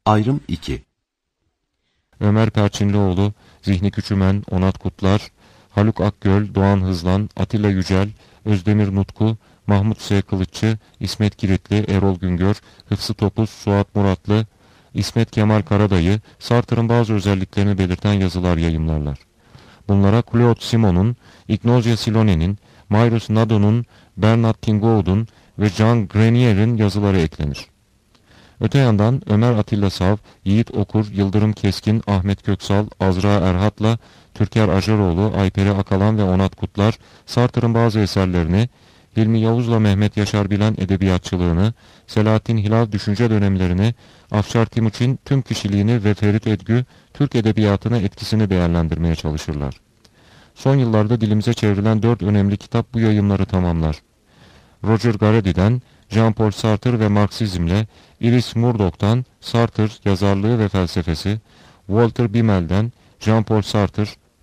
Ayrım 2. Ömer Perçinlioğlu, Zihni Küçümen, Onat Kutlar, Haluk Akgöl, Doğan Hızlan, Atilla Yücel, Özdemir Nutku, Mahmut S. Kılıççı, İsmet Giritli, Erol Güngör, Hıfzı Topuz, Suat Muratlı, İsmet Kemal Karadayı, Sartre'ın bazı özelliklerini belirten yazılar yayımlarlar. Bunlara Claude Simon'un, Ignacio Silone'nin, Mayrus Nado'nun, Bernard Tingaud'un ve Jean Grenier'in yazıları eklenir. Öte yandan Ömer Atilla Sav, Yiğit Okur, Yıldırım Keskin, Ahmet Köksal, Azra Erhat'la Türker Acaroğlu, Ayperi Akalan ve Onat Kutlar, Sartre'ın bazı eserlerini, Hilmi Yavuz'la Mehmet Yaşar Bilen edebiyatçılığını, Selahattin Hilal düşünce dönemlerini, Afşar Timuçin tüm kişiliğini ve Ferit Edgü Türk edebiyatına etkisini değerlendirmeye çalışırlar. Son yıllarda dilimize çevrilen 4 önemli kitap bu yayımları tamamlar. Roger Garaudy'den Jean-Paul Sartre ve Marksizmle, Iris Murdoch'tan Sartre yazarlığı ve felsefesi, Walter Bimmel'den Jean-Paul Sartre,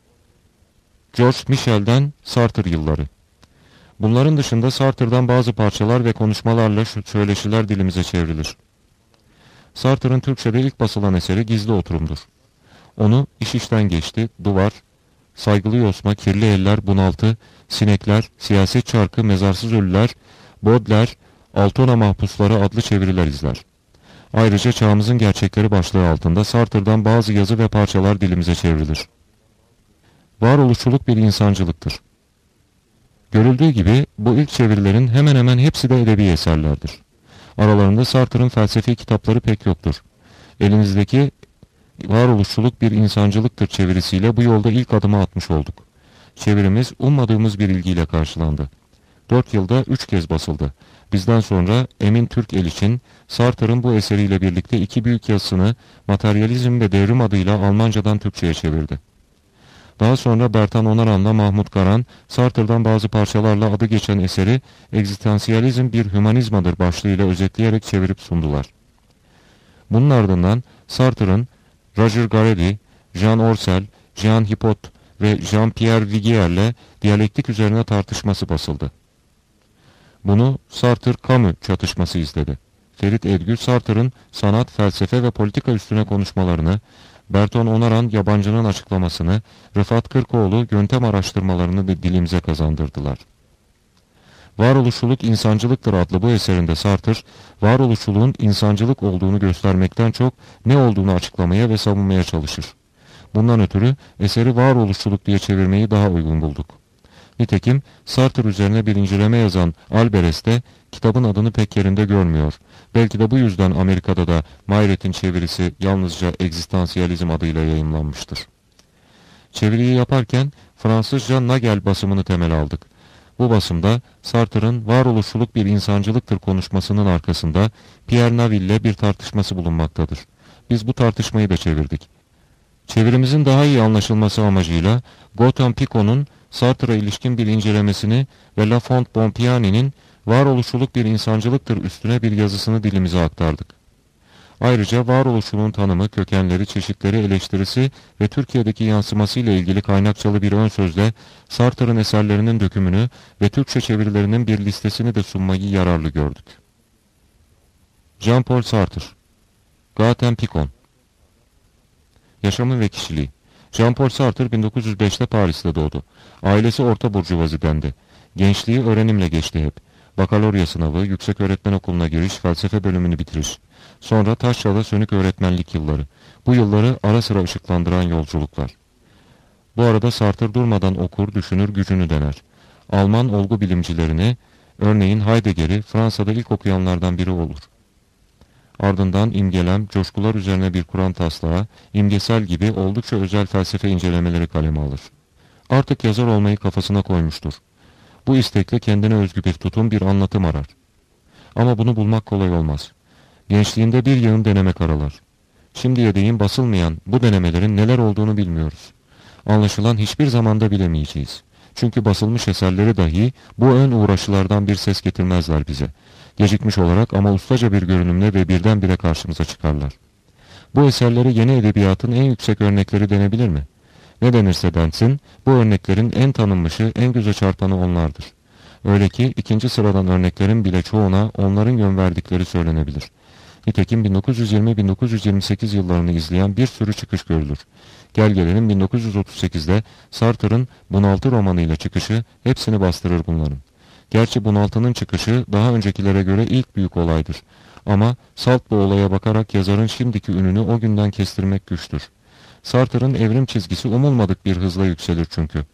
George Michel'den Sartre yılları. Bunların dışında Sartre'dan bazı parçalar ve konuşmalarla söyleşiler dilimize çevrilir. Sartre'ın Türkçe'de ilk basılan eseri Gizli Oturum'dur. Onu İş İşten Geçti, Duvar, Saygılı Yosma, Kirli Eller, Bunaltı, Sinekler, Siyaset Çarkı, Mezarsız Ölüler, Baudelaire, Altona Mahpusları adlı çeviriler izler. Ayrıca Çağımızın Gerçekleri başlığı altında Sartre'dan bazı yazı ve parçalar dilimize çevrilir. Varoluşçuluk bir insancılıktır. Görüldüğü gibi bu ilk çevirilerin hemen hemen hepsi de edebi eserlerdir. Aralarında Sartre'ın felsefi kitapları pek yoktur. Elinizdeki Varoluşçuluk bir insancılıktır çevirisiyle bu yolda ilk adımı atmış olduk. Çevirimiz ummadığımız bir ilgiyle karşılandı. 4 yılda 3 kez basıldı. Bizden sonra Emin Türk-Eliç'in Sartre'ın bu eseriyle birlikte 2 büyük yazısını Materyalizm ve Devrim adıyla Almancadan Türkçe'ye çevirdi. Daha sonra Bertan Onaran'la Mahmut Garan, Sartre'dan bazı parçalarla adı geçen eseri Egzistansiyalizm bir hümanizmadır başlığıyla özetleyerek çevirip sundular. Bunun ardından Sartre'ın Roger Garaudy, Jean Orsel, Jean Hipot ve Jean-Pierre Vigier'le diyalektik üzerine tartışması basıldı. Bunu Sartre-Camus çatışması izledi. Ferit Edgü, Sartre'ın sanat, felsefe ve politika üstüne konuşmalarını, Berton Onaran yabancının açıklamasını, Rıfat Kırkoğlu yöntem araştırmalarını da dilimize kazandırdılar. Varoluşçuluk insancılıktır adlı bu eserinde Sartre, varoluşçuluğun insancılık olduğunu göstermekten çok ne olduğunu açıklamaya ve savunmaya çalışır. Bundan ötürü eseri varoluşçuluk diye çevirmeyi daha uygun bulduk. Nitekim Sartre üzerine bir inceleme yazan Alberes de kitabın adını pek yerinde görmüyor. Belki de bu yüzden Amerika'da da Mayret'in çevirisi yalnızca Egzistansiyalizm adıyla yayımlanmıştır. Çeviriyi yaparken Fransızca Nagel basımını temel aldık. Bu basımda Sartre'ın varoluşçuluk bir insancılıktır konuşmasının arkasında Pierre Naville'le bir tartışması bulunmaktadır. Biz bu tartışmayı da çevirdik. Çevirimizin daha iyi anlaşılması amacıyla Gautam Picot'un Sartre'a ilişkin bir incelemesini ve La Font Bompiani'nin varoluşçuluk bir insancılıktır üstüne bir yazısını dilimize aktardık. Ayrıca varoluşçuluğun tanımı, kökenleri, çeşitleri, eleştirisi ve Türkiye'deki yansıması ile ilgili kaynakçalı bir ön sözle Sartre'ın eserlerinin dökümünü ve Türkçe çevirilerinin bir listesini de sunmayı yararlı gördük. Jean-Paul Sartre, Gautam Picot. Yaşamı ve kişiliği. Jean-Paul Sartre 1905'te Paris'te doğdu. Ailesi orta burjuvazidendi. Gençliği öğrenimle geçti hep. Bakalorya sınavı, yükseköğretmen okuluna giriş, felsefe bölümünü bitiriş. Sonra Taşra'da sönük öğretmenlik yılları. Bu yılları ara sıra ışıklandıran yolculuklar. Bu arada Sartre durmadan okur, düşünür, gücünü dener. Alman olgu bilimcilerini, örneğin Heidegger'i Fransa'da ilk okuyanlardan biri olur. Ardından imgelem, coşkular üzerine bir Kur'an taslağı, imgesel gibi oldukça özel felsefe incelemeleri kaleme alır. Artık yazar olmayı kafasına koymuştur. Bu istekle kendine özgü bir tutum, bir anlatım arar. Ama bunu bulmak kolay olmaz. Gençliğinde bir yığın deneme karalar. Şimdiye değin basılmayan bu denemelerin neler olduğunu bilmiyoruz. Anlaşılan hiçbir zamanda bilemeyeceğiz. Çünkü basılmış eserleri dahi bu ön uğraşılardan bir ses getirmezler bize. Gecikmiş olarak ama ustaca bir görünümle ve birdenbire karşımıza çıkarlar. Bu eserleri yeni edebiyatın en yüksek örnekleri denebilir mi? Ne denirse densin, bu örneklerin en tanınmışı, en göze çarpanı onlardır. Öyle ki ikinci sıradan örneklerin bile çoğuna onların yön verdikleri söylenebilir. Nitekim 1920-1928 yıllarını izleyen bir sürü çıkış görülür. Gel gelelim 1938'de Sartre'ın Bunaltı romanıyla çıkışı hepsini bastırır bunların. Gerçi Bunaltı'nın çıkışı daha öncekilere göre ilk büyük olaydır. Ama salt bu olaya bakarak yazarın şimdiki ününü o günden kestirmek güçtür. Sartre'ın evrim çizgisi umulmadık bir hızla yükselir çünkü.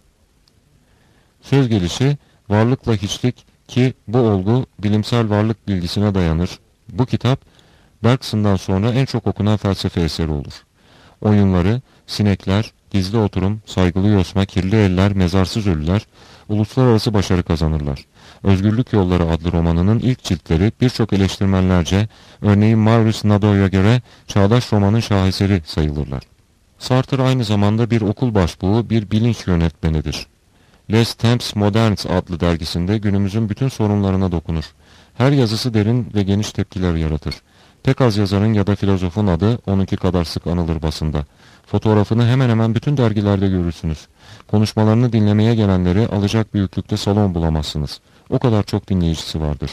Söz gelişi varlıkla hiçlik ki bu olgu bilimsel varlık bilgisine dayanır. Bu kitap Bergson'dan sonra en çok okunan felsefe eseri olur. Oyunları, sinekler, gizli oturum, saygılı yosma, kirli eller, mezarsız ölüler uluslararası başarı kazanırlar. Özgürlük Yolları adlı romanının ilk ciltleri birçok eleştirmenlerce, örneğin Maurice Nadeau'ya göre çağdaş romanın şaheseri sayılırlar. Sartre aynı zamanda bir okul başbuğu, bir bilinç yönetmenidir. Les Temps Modernes adlı dergisinde günümüzün bütün sorunlarına dokunur. Her yazısı derin ve geniş tepkiler yaratır. Pek az yazarın ya da filozofun adı onunki kadar sık anılır basında. Fotoğrafını hemen hemen bütün dergilerde görürsünüz. Konuşmalarını dinlemeye gelenleri alacak büyüklükte salon bulamazsınız. O kadar çok dinleyicisi vardır.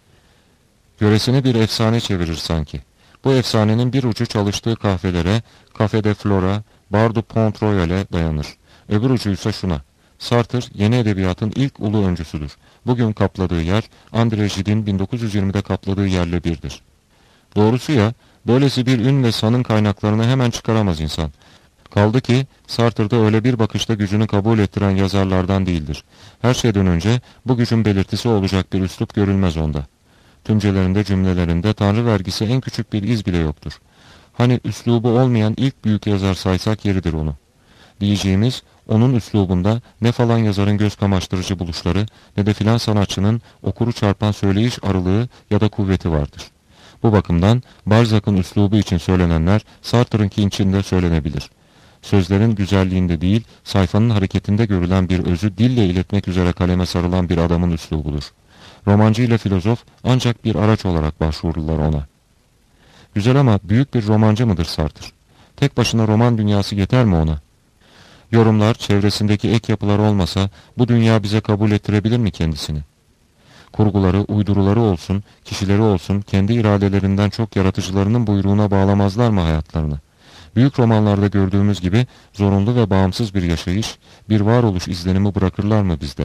Göresini bir efsane çevirir sanki. Bu efsanenin bir ucu çalıştığı kahvelere, Café de Flora, Bar du Pont Royal'e dayanır. Öbür ucuysa şuna. Sartre yeni edebiyatın ilk ulu öncüsüdür. Bugün kapladığı yer, André Gide'in 1920'de kapladığı yerle birdir. Doğrusu ya, böylesi bir ün ve sanın kaynaklarını hemen çıkaramaz insan. Kaldı ki Sartre'da öyle bir bakışta gücünü kabul ettiren yazarlardan değildir. Her şeyden önce bu gücün belirtisi olacak bir üslup görülmez onda. Tümcelerinde, cümlelerinde Tanrı vergisi en küçük bir iz bile yoktur. Hani üslubu olmayan ilk büyük yazar saysak yeridir onu. Diyeceğimiz, onun üslubunda ne falan yazarın göz kamaştırıcı buluşları ne de filan sanatçının okuru çarpan söyleyiş arılığı ya da kuvveti vardır. Bu bakımdan Balzac'ın üslubu için söylenenler Sartre'ınki için de söylenebilir. Sözlerin güzelliğinde değil, sayfanın hareketinde görülen bir özü dille iletmek üzere kaleme sarılan bir adamın üslubudur. Romancı ile filozof ancak bir araç olarak başvururlar ona. Güzel ama büyük bir romancı mıdır Sartre? Tek başına roman dünyası yeter mi ona? Yorumlar, çevresindeki ek yapılar olmasa bu dünya bize kabul ettirebilir mi kendisini? Kurguları, uyduruları olsun, kişileri olsun, kendi iradelerinden çok yaratıcılarının buyruğuna bağlamazlar mı hayatlarını? Büyük romanlarda gördüğümüz gibi zorunlu ve bağımsız bir yaşayış, bir varoluş izlenimi bırakırlar mı bizde?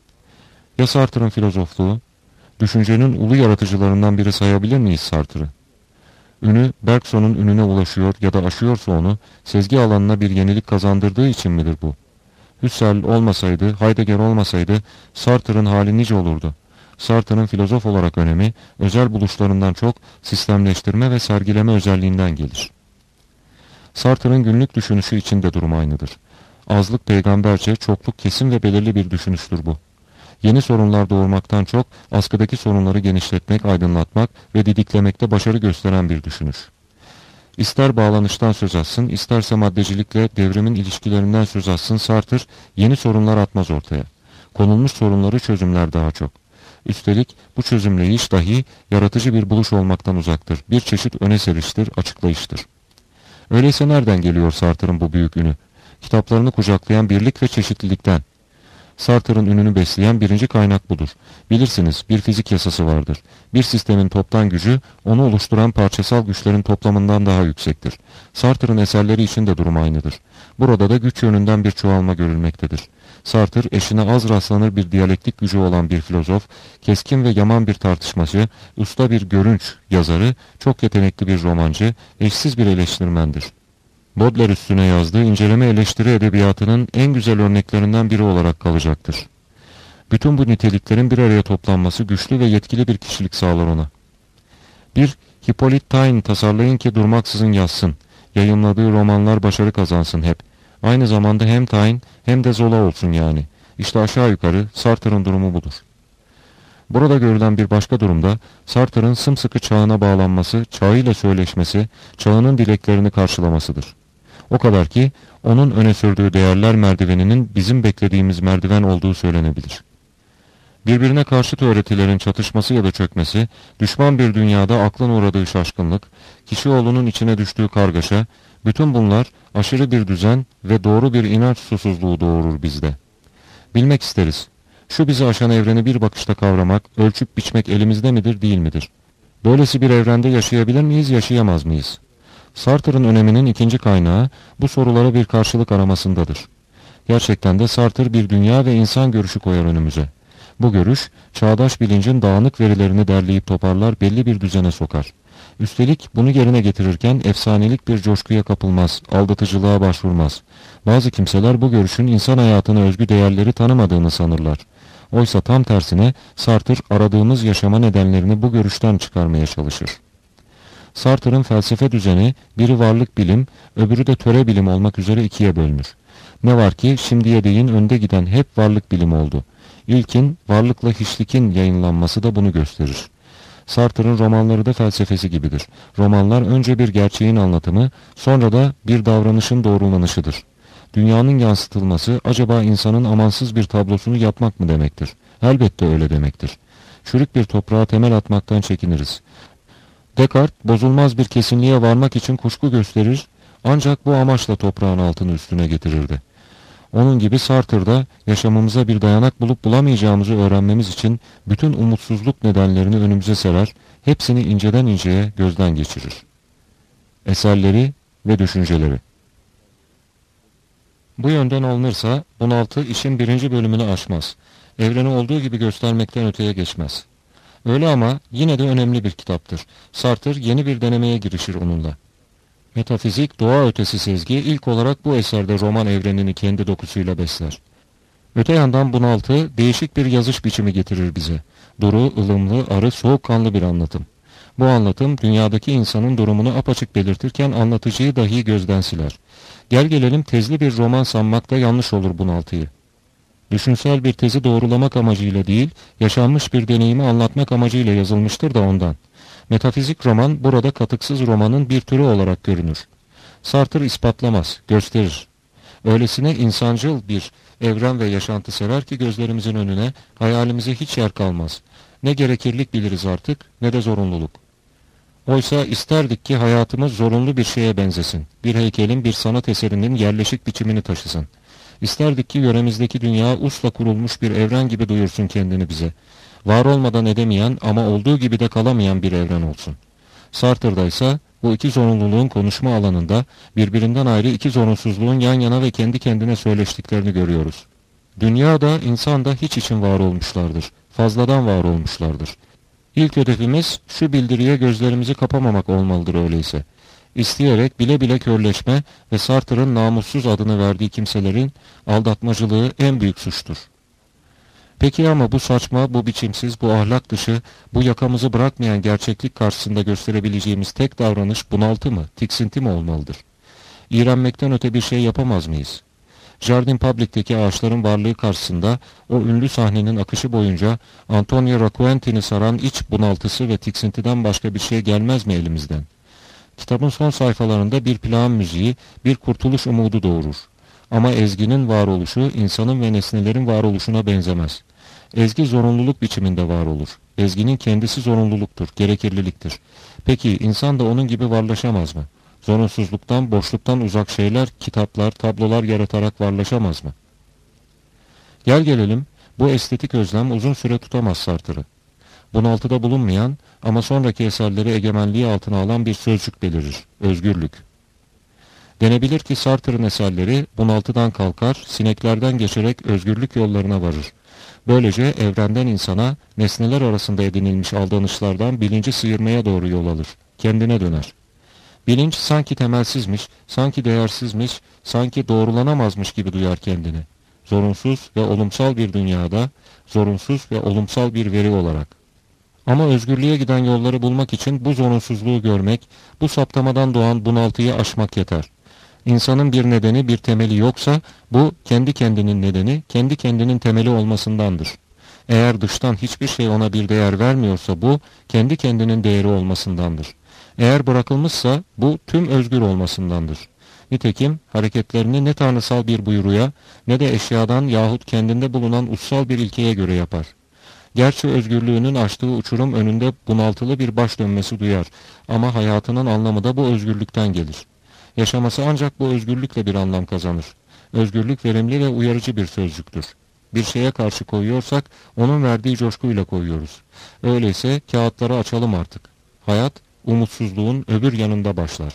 Ya Sartre'ın filozofluğu? Düşüncenin ulu yaratıcılarından biri sayabilir miyiz Sartre'ı? Ünü Bergson'un ününe ulaşıyor ya da aşıyorsa onu, sezgi alanına bir yenilik kazandırdığı için midir bu? Husserl olmasaydı, Heidegger olmasaydı Sartre'ın hali nice olurdu? Sartre'ın filozof olarak önemi, özel buluşlarından çok sistemleştirme ve sergileme özelliğinden gelir. Sartre'ın günlük düşünüşü için de durum aynıdır. Azlık peygamberce, çokluk kesin ve belirli bir düşünüştür bu. Yeni sorunlar doğurmaktan çok, askıdaki sorunları genişletmek, aydınlatmak ve didiklemekte başarı gösteren bir düşünüş. İster bağlanıştan söz açsın, isterse maddecilikle devrimin ilişkilerinden söz açsın Sartre, yeni sorunlar atmaz ortaya. Konulmuş sorunları çözümler daha çok. Üstelik bu çözümleyiş dahi yaratıcı bir buluş olmaktan uzaktır. Bir çeşit öne seriştir, açıklayıştır. Öyleyse nereden geliyor Sartre'ın bu büyük ünü? Kitaplarını kucaklayan birlik ve çeşitlilikten. Sartre'ın ününü besleyen birinci kaynak budur. Bilirsiniz, bir fizik yasası vardır. Bir sistemin toptan gücü, onu oluşturan parçasal güçlerin toplamından daha yüksektir. Sartre'ın eserleri için de durum aynıdır. Burada da güç yönünden bir çoğalma görülmektedir. Sartre, eşine az rastlanır bir diyalektik gücü olan bir filozof, keskin ve yaman bir tartışmacı, usta bir görünç yazarı, çok yetenekli bir romancı, eşsiz bir eleştirmendir. Baudelaire üstüne yazdığı inceleme eleştiri edebiyatının en güzel örneklerinden biri olarak kalacaktır. Bütün bu niteliklerin bir araya toplanması güçlü ve yetkili bir kişilik sağlar ona. Bir Hippolyte Taine tasarlayın ki durmaksızın yazsın. Yayımladığı romanlar başarı kazansın hep. Aynı zamanda hem Taine hem de Zola olsun yani. İşte aşağı yukarı Sartre'ın durumu budur. Burada görülen bir başka durumda Sartre'ın sımsıkı çağına bağlanması, çağıyla söyleşmesi, çağının dileklerini karşılamasıdır. O kadar ki onun öne sürdüğü değerler merdiveninin bizim beklediğimiz merdiven olduğu söylenebilir. Birbirine karşıt öğretilerin çatışması ya da çökmesi, düşman bir dünyada aklın uğradığı şaşkınlık, kişioğlunun içine düştüğü kargaşa, bütün bunlar aşırı bir düzen ve doğru bir inanç susuzluğu doğurur bizde. Bilmek isteriz. Şu bizi aşan evreni bir bakışta kavramak, ölçüp biçmek elimizde midir, değil midir? Böylesi bir evrende yaşayabilir miyiz, yaşayamaz mıyız? Sartre'ın öneminin ikinci kaynağı bu sorulara bir karşılık aramasındadır. Gerçekten de Sartre bir dünya ve insan görüşü koyar önümüze. Bu görüş, çağdaş bilincin dağınık verilerini derleyip toparlar, belli bir düzene sokar. Üstelik bunu yerine getirirken efsanelik bir coşkuya kapılmaz, aldatıcılığa başvurmaz. Bazı kimseler bu görüşün insan hayatına özgü değerleri tanımadığını sanırlar. Oysa tam tersine Sartre aradığımız yaşama nedenlerini bu görüşten çıkarmaya çalışır. Sartre'ın felsefe düzeni biri varlık bilim, öbürü de töre bilim olmak üzere ikiye bölünür. Ne var ki şimdiye değin önde giden hep varlık bilimi oldu. İlkin varlıkla hiçlikin yayınlanması da bunu gösterir. Sartre'ın romanları da felsefesi gibidir. Romanlar önce bir gerçeğin anlatımı, sonra da bir davranışın doğrulanışıdır. Dünyanın yansıtılması acaba insanın amansız bir tablosunu yapmak mı demektir? Elbette öyle demektir. Çürük bir toprağa temel atmaktan çekiniriz. Descartes bozulmaz bir kesinliğe varmak için kuşku gösterir, ancak bu amaçla toprağın altını üstüne getirirdi. Onun gibi Sartre da yaşamımıza bir dayanak bulup bulamayacağımızı öğrenmemiz için bütün umutsuzluk nedenlerini önümüze serer, hepsini inceden inceye gözden geçirir. Eserleri ve düşünceleri. Bu yönden alınırsa bunaltı işin birinci bölümünü aşmaz. Evreni olduğu gibi göstermekten öteye geçmez. Öyle ama yine de önemli bir kitaptır. Sartre yeni bir denemeye girişir onunla. Metafizik, doğa ötesi sezgi ilk olarak bu eserde roman evrenini kendi dokusuyla besler. Öte yandan bunaltı değişik bir yazış biçimi getirir bize. Duru, ılımlı, arı, soğukkanlı bir anlatım. Bu anlatım dünyadaki insanın durumunu apaçık belirtirken anlatıcıyı dahi gözden siler. Gel gelelim tezli bir roman sanmak da yanlış olur bunaltıyı. Düşünsel bir tezi doğrulamak amacıyla değil, yaşanmış bir deneyimi anlatmak amacıyla yazılmıştır da ondan. Metafizik roman burada katıksız romanın bir türü olarak görünür. Sartre ispatlamaz, gösterir. Öylesine insancıl bir evren ve yaşantı sever ki gözlerimizin önüne, hayalimize hiç yer kalmaz. Ne gerekirlik biliriz artık, ne de zorunluluk. Oysa isterdik ki hayatımız zorunlu bir şeye benzesin. Bir heykelin, bir sanat eserinin yerleşik biçimini taşısın. İsterdik ki yöremizdeki dünya usla kurulmuş bir evren gibi duyursun kendini bize. Var olmadan edemeyen ama olduğu gibi de kalamayan bir evren olsun. Sartre'da ise bu iki zorunluluğun konuşma alanında birbirinden ayrı iki zorunsuzluğun yan yana ve kendi kendine söyleştiklerini görüyoruz. Dünya da insan da hiç için var olmuşlardır. Fazladan var olmuşlardır. İlk hedefimiz şu bildiriye gözlerimizi kapamamak olmalıdır öyleyse. İsteyerek bile bile körleşme ve Sartre'ın namussuz adını verdiği kimselerin aldatmacılığı en büyük suçtur. Peki ama bu saçma, bu biçimsiz, bu ahlak dışı, bu yakamızı bırakmayan gerçeklik karşısında gösterebileceğimiz tek davranış bunaltı mı, tiksinti mi olmalıdır? İğrenmekten öte bir şey yapamaz mıyız? Jardin Public'teki ağaçların varlığı karşısında o ünlü sahnenin akışı boyunca Antonio Raccoonti'ni saran iç bunaltısı ve tiksintiden başka bir şey gelmez mi elimizden? Kitabın son sayfalarında bir plağın müziği, bir kurtuluş umudu doğurur. Ama ezginin varoluşu insanın ve nesnelerin varoluşuna benzemez. Ezgi zorunluluk biçiminde var olur. Ezginin kendisi zorunluluktur, gerekirliliktir. Peki insan da onun gibi varlaşamaz mı? Zorunsuzluktan, boşluktan uzak şeyler, kitaplar, tablolar yaratarak varlaşamaz mı? Gel gelelim, bu estetik özlem uzun süre tutamaz Sartre'ı. Bunaltıda bulunmayan ama sonraki eserleri egemenliği altına alan bir sözcük belirir, özgürlük. Denebilir ki Sartre'ın eserleri bunaltıdan kalkar, sineklerden geçerek özgürlük yollarına varır. Böylece evrenden insana, nesneler arasında edinilmiş aldanışlardan bilinci sıyırmaya doğru yol alır, kendine döner. Bilinç sanki temelsizmiş, sanki değersizmiş, sanki doğrulanamazmış gibi duyar kendini. Zorunsuz ve olumsal bir dünyada, zorunsuz ve olumsal bir veri olarak. Ama özgürlüğe giden yolları bulmak için bu zorunsuzluğu görmek, bu saptamadan doğan bunaltıyı aşmak yeter. İnsanın bir nedeni, bir temeli yoksa, bu kendi kendinin nedeni, kendi kendinin temeli olmasındandır. Eğer dıştan hiçbir şey ona bir değer vermiyorsa bu, kendi kendinin değeri olmasındandır. Eğer bırakılmışsa bu tüm özgür olmasındandır. Nitekim hareketlerini ne tanrısal bir buyruya ne de eşyadan yahut kendinde bulunan ussal bir ilkeye göre yapar. Gerçi özgürlüğünün açtığı uçurum önünde bunaltılı bir baş dönmesi duyar ama hayatının anlamı da bu özgürlükten gelir. Yaşaması ancak bu özgürlükle bir anlam kazanır. Özgürlük verimli ve uyarıcı bir sözcüktür. Bir şeye karşı koyuyorsak onun verdiği coşkuyla koyuyoruz. Öyleyse kağıtları açalım artık. hayat umutsuzluğun öbür yanında başlar.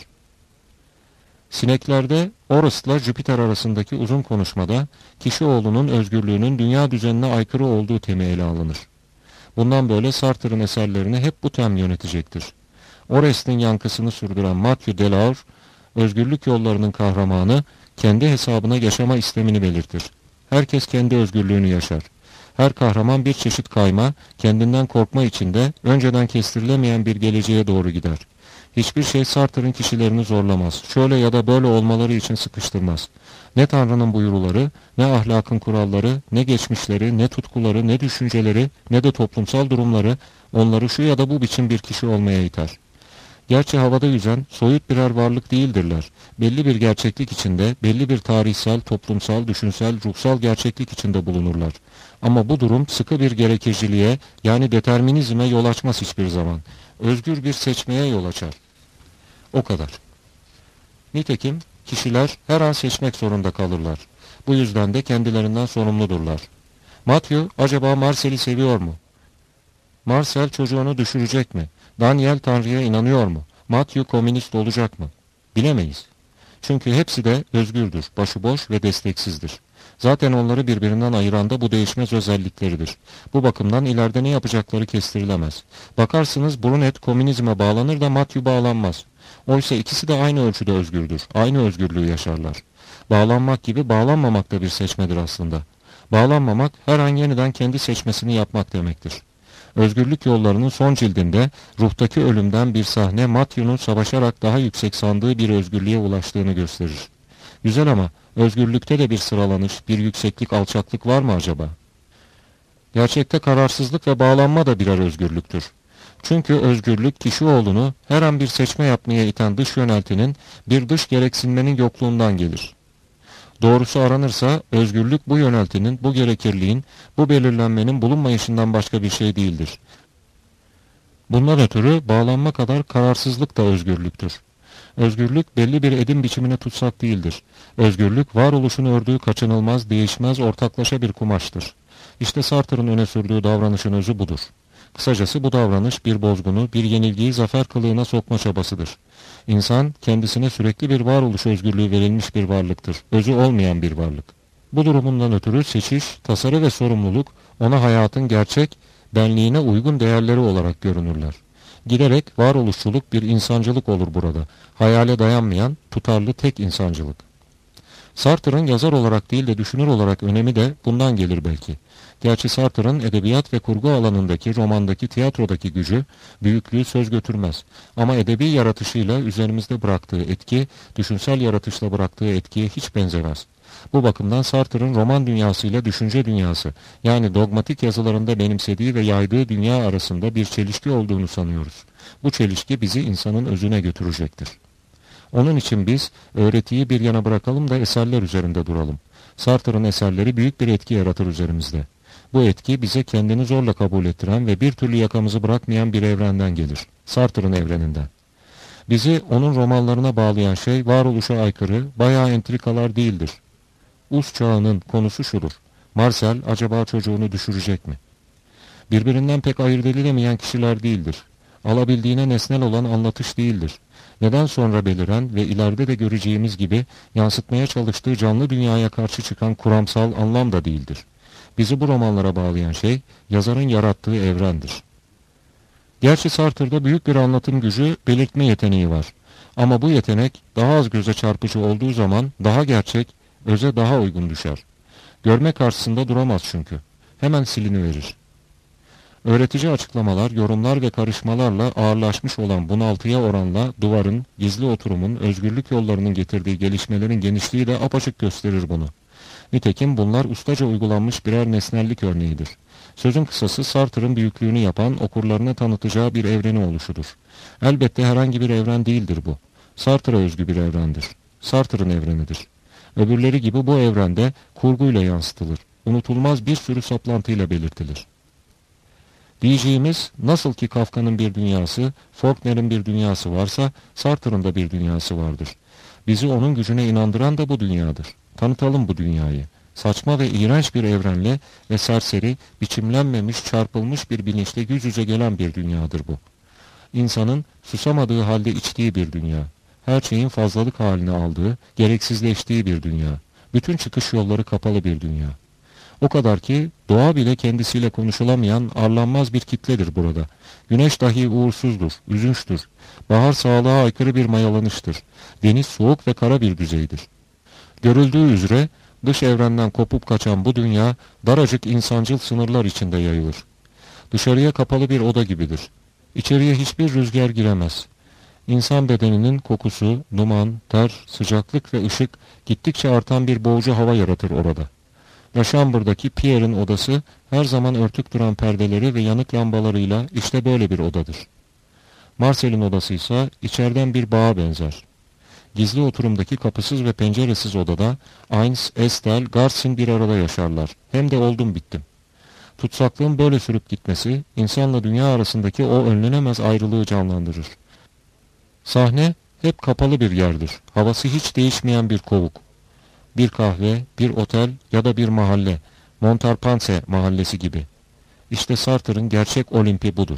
Sineklerde Oros'la Jüpiter arasındaki uzun konuşmada kişioğlunun özgürlüğünün dünya düzenine aykırı olduğu temi ele alınır. Bundan böyle Sartre'ın eserlerini hep bu tem yönetecektir. Orest'in yankısını sürdüren Mathieu Delors, özgürlük yollarının kahramanı, kendi hesabına yaşama istemini belirtir. Herkes kendi özgürlüğünü yaşar. Her kahraman bir çeşit kayma, kendinden korkma içinde önceden kestirilemeyen bir geleceğe doğru gider. Hiçbir şey Sartre'ın kişilerini zorlamaz. Şöyle ya da böyle olmaları için sıkıştırmaz. Ne Tanrı'nın buyruları, ne ahlakın kuralları, ne geçmişleri, ne tutkuları, ne düşünceleri, ne de toplumsal durumları onları şu ya da bu biçim bir kişi olmaya iter. Gerçi havada yüzen, soyut birer varlık değildirler. Belli bir gerçeklik içinde, belli bir tarihsel, toplumsal, düşünsel, ruhsal gerçeklik içinde bulunurlar. Ama bu durum sıkı bir gerekiciliğe, yani determinizme yol açmaz hiçbir zaman. Özgür bir seçmeye yol açar. O kadar. Nitekim kişiler her an seçmek zorunda kalırlar. Bu yüzden de kendilerinden sorumludurlar. Matthew acaba Marcel'i seviyor mu? Marcel çocuğunu düşürecek mi? Daniel Tanrı'ya inanıyor mu? Matthew komünist olacak mı? Bilemeyiz. Çünkü hepsi de özgürdür, başıboş ve desteksizdir. Zaten onları birbirinden ayıran da bu değişmez özellikleridir. Bu bakımdan ileride ne yapacakları kestirilemez. Bakarsınız Brunet komünizme bağlanır da Matthew bağlanmaz. Oysa ikisi de aynı ölçüde özgürdür, aynı özgürlüğü yaşarlar. Bağlanmak gibi bağlanmamak da bir seçmedir aslında. Bağlanmamak her an yeniden kendi seçmesini yapmak demektir. Özgürlük yollarının son cildinde ruhtaki ölümden bir sahne Matthew'nun savaşarak daha yüksek sandığı bir özgürlüğe ulaştığını gösterir. Güzel ama özgürlükte de bir sıralanış, bir yükseklik, alçaklık var mı acaba? Gerçekte kararsızlık ve bağlanma da birer özgürlüktür. Çünkü özgürlük kişioğlunu her an bir seçme yapmaya iten dış yöneltinin, bir dış gereksinmenin yokluğundan gelir. Doğrusu aranırsa özgürlük bu yöneltinin, bu gerekirliğin, bu belirlenmenin bulunmayışından başka bir şey değildir. Bundan ötürü bağlanma kadar kararsızlık da özgürlüktür. Özgürlük belli bir edim biçimine tutsak değildir. Özgürlük varoluşun ördüğü kaçınılmaz, değişmez, ortaklaşa bir kumaştır. İşte Sartre'ın öne sürdüğü davranışın özü budur. Kısacası bu davranış bir bozgunu, bir yenilgiyi zafer kılığına sokma çabasıdır. İnsan kendisine sürekli bir varoluş özgürlüğü verilmiş bir varlıktır, özü olmayan bir varlık. Bu durumundan ötürü seçiş, tasarı ve sorumluluk ona hayatın gerçek, benliğine uygun değerleri olarak görünürler. Giderek varoluşçuluk bir insancılık olur burada, hayale dayanmayan, tutarlı tek insancılık. Sartre'ın yazar olarak değil de düşünür olarak önemi de bundan gelir belki. Gerçi Sartre'ın edebiyat ve kurgu alanındaki, romandaki, tiyatrodaki gücü, büyüklüğü söz götürmez. Ama edebi yaratışıyla üzerimizde bıraktığı etki, düşünsel yaratışla bıraktığı etkiye hiç benzemez. Bu bakımdan Sartre'ın roman dünyasıyla düşünce dünyası, yani dogmatik yazılarında benimsediği ve yaydığı dünya arasında bir çelişki olduğunu sanıyoruz. Bu çelişki bizi insanın özüne götürecektir. Onun için biz öğretiyi bir yana bırakalım da eserler üzerinde duralım. Sartre'ın eserleri büyük bir etki yaratır üzerimizde. Bu etki bize kendini zorla kabul ettiren ve bir türlü yakamızı bırakmayan bir evrenden gelir. Sartre'ın evreninden. Bizi onun romanlarına bağlayan şey varoluşa aykırı, bayağı entrikalar değildir. Uz çağının konusu şudur. Marcel acaba çocuğunu düşürecek mi? Birbirinden pek ayırt edilemeyen kişiler değildir. Alabildiğine nesnel olan anlatış değildir. Neden sonra beliren ve ileride de göreceğimiz gibi yansıtmaya çalıştığı canlı dünyaya karşı çıkan kuramsal anlam da değildir. Bizi bu romanlara bağlayan şey yazarın yarattığı evrendir. Gerçi Sartre'da büyük bir anlatım gücü, belirtme yeteneği var. Ama bu yetenek daha az göze çarpıcı olduğu zaman daha gerçek, öze daha uygun düşer. Görme karşısında duramaz çünkü. Hemen siliniverir. Öğretici açıklamalar, yorumlar ve karışmalarla ağırlaşmış olan bunaltıya oranla duvarın, gizli oturumun, özgürlük yollarının getirdiği gelişmelerin genişliği de apaçık gösterir bunu. Nitekim bunlar ustaca uygulanmış birer nesnellik örneğidir. Sözün kısası Sartre'ın büyüklüğünü yapan, okurlarına tanıtacağı bir evreni oluşudur. Elbette herhangi bir evren değildir bu. Sartre'a özgü bir evrendir. Sartre'ın evrenidir. Öbürleri gibi bu evrende kurguyla yansıtılır. Unutulmaz bir sürü saplantıyla belirtilir. Diyeceğimiz, nasıl ki Kafka'nın bir dünyası, Faulkner'in bir dünyası varsa, Sartre'ın da bir dünyası vardır. Bizi onun gücüne inandıran da bu dünyadır. Tanıtalım bu dünyayı. Saçma ve iğrenç bir evrenle ve serseri, biçimlenmemiş, çarpılmış bir bilinçle yüz yüze gelen bir dünyadır bu. İnsanın susamadığı halde içtiği bir dünya. Her şeyin fazlalık halini aldığı, gereksizleştiği bir dünya. Bütün çıkış yolları kapalı bir dünya. O kadar ki doğa bile kendisiyle konuşulamayan arlanmaz bir kitledir burada. Güneş dahi uğursuzdur, üzünçtür. Bahar sağlığa aykırı bir mayalanıştır. Deniz soğuk ve kara bir düzeydir. Görüldüğü üzere dış evrenden kopup kaçan bu dünya daracık insancıl sınırlar içinde yayılır. Dışarıya kapalı bir oda gibidir. İçeriye hiçbir rüzgar giremez. İnsan bedeninin kokusu, duman, ter, sıcaklık ve ışık gittikçe artan bir boğucu hava yaratır orada. Laşambur'daki Pierre'in odası her zaman örtük duran perdeleri ve yanık lambalarıyla işte böyle bir odadır. Marcel'in odası ise içeriden bir bağa benzer. Gizli oturumdaki kapısız ve penceresiz odada Ains, Estelle, Garcin bir arada yaşarlar. Hem de oldum bittim. Tutsaklığın böyle sürüp gitmesi, insanla dünya arasındaki o önlenemez ayrılığı canlandırır. Sahne hep kapalı bir yerdir. Havası hiç değişmeyen bir kovuk. Bir kahve, bir otel ya da bir mahalle. Montparnasse mahallesi gibi. İşte Sartre'ın gerçek Olimpi budur.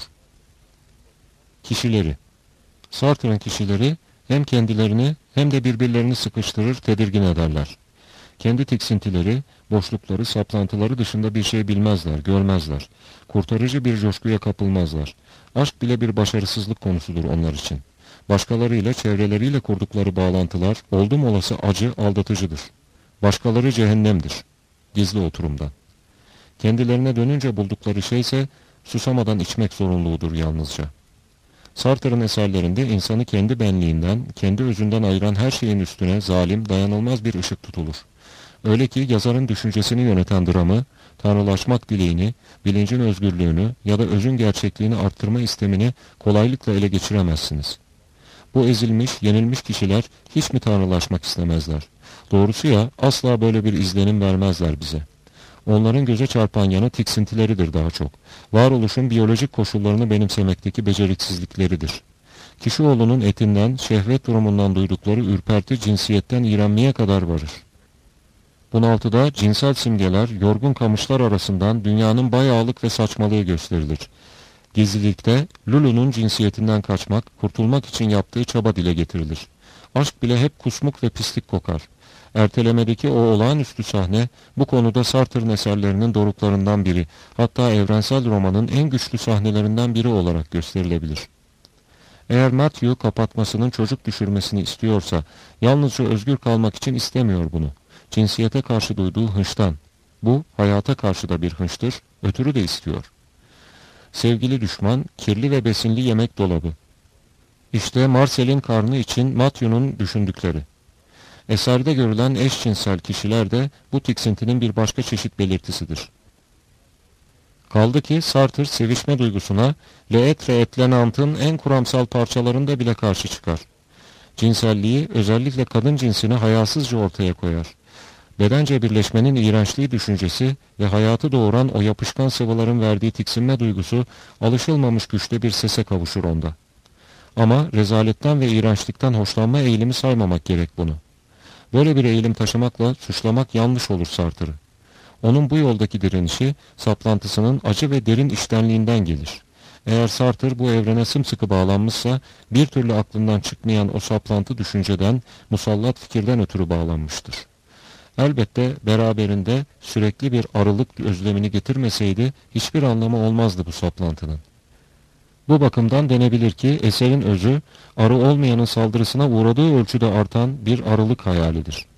Kişileri. Sartre'ın kişileri hem kendilerini hem de birbirlerini sıkıştırır, tedirgin ederler. Kendi tiksintileri, boşlukları, saplantıları dışında bir şey bilmezler, görmezler. Kurtarıcı bir coşkuya kapılmazlar. Aşk bile bir başarısızlık konusudur onlar için. Başkalarıyla, çevreleriyle kurdukları bağlantılar oldum olası acı, aldatıcıdır. Başkaları cehennemdir. Gizli oturumdan. Kendilerine dönünce buldukları şeyse susamadan içmek zorunluluğudur yalnızca. Sartre'ın eserlerinde insanı kendi benliğinden, kendi özünden ayıran her şeyin üstüne zalim, dayanılmaz bir ışık tutulur. Öyle ki yazarın düşüncesini yöneten dramı, tanrılaşmak dileğini, bilincin özgürlüğünü ya da özün gerçekliğini arttırma istemini kolaylıkla ele geçiremezsiniz. Bu ezilmiş, yenilmiş kişiler hiç mi tanrılaşmak istemezler? Doğrusu ya, asla böyle bir izlenim vermezler bize. Onların göze çarpan yanı tiksintileridir daha çok. Varoluşun biyolojik koşullarını benimsemekteki beceriksizlikleridir. Kişioğlunun etinden, şehvet durumundan duydukları ürperti cinsiyetten iğrenmeye kadar varır. Bunaltıda cinsel simgeler, yorgun kamışlar arasından dünyanın bayağılık ve saçmalığı gösterilir. Gizlilikte Lulu'nun cinsiyetinden kaçmak, kurtulmak için yaptığı çaba dile getirilir. Aşk bile hep kusmuk ve pislik kokar. Ertelemedeki o olağanüstü sahne bu konuda Sartre'ın eserlerinin doruklarından biri, hatta evrensel romanın en güçlü sahnelerinden biri olarak gösterilebilir. Eğer Matthew kapatmasının çocuk düşürmesini istiyorsa, yalnızca özgür kalmak için istemiyor bunu. Cinsiyete karşı duyduğu hınçtan. Bu, hayata karşı da bir hınçtır, ötürü de istiyor. Sevgili düşman, kirli ve besinli yemek dolabı. İşte Marcel'in karnı için Matthew'nun düşündükleri. Eserde görülen eşcinsel kişiler de bu tiksintinin bir başka çeşit belirtisidir. Kaldı ki Sartre sevişme duygusuna L'Etre et Lenant'ın en kuramsal parçalarında bile karşı çıkar. Cinselliği, özellikle kadın cinsini hayasızca ortaya koyar. Bedence birleşmenin iğrençliği düşüncesi ve hayatı doğuran o yapışkan sıvıların verdiği tiksinme duygusu alışılmamış güçte bir sese kavuşur onda. Ama rezaletten ve iğrençlikten hoşlanma eğilimi saymamak gerek bunu. Böyle bir eğilim taşımakla suçlamak yanlış olur Sartre'ı. Onun bu yoldaki direnişi saplantısının acı ve derin içtenliğinden gelir. Eğer Sartre bu evrene sımsıkı bağlanmışsa bir türlü aklından çıkmayan o saplantı düşünceden, musallat fikirden ötürü bağlanmıştır. Elbette beraberinde sürekli bir arılık özlemini getirmeseydi hiçbir anlamı olmazdı bu saplantının. Bu bakımdan denebilir ki eserin özü arı olmayanın saldırısına uğradığı ölçüde artan bir arılık hayalidir.